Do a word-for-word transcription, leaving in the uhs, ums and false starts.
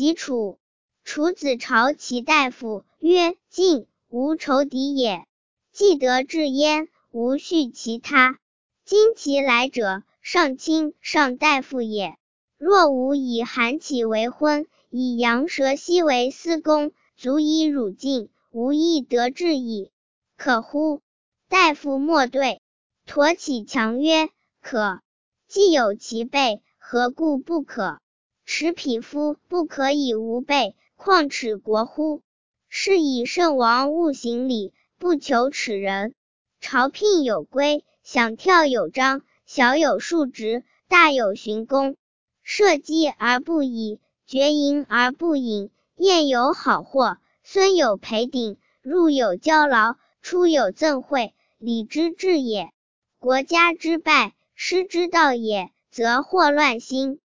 及楚。楚子朝其大夫曰：晋无仇敌也，既得志焉，无恤其他。今其来者，上卿上大夫也。若吾以韩起为婚，以杨蛇息为司公，足以辱晋，无亦得志矣。可乎？大夫莫对。驮起强曰：可。既有其备，何故不可？耻匹夫不可以无备，况耻国乎？是以圣王勿行礼，不求耻人。朝聘有规，享跳有章，小有述职，大有巡公。社稷而不以，绝营而不饮，宴有好货，孙有陪鼎，入有交劳，出有赠贿，礼之至也。国家之败，失之道也，则祸乱心。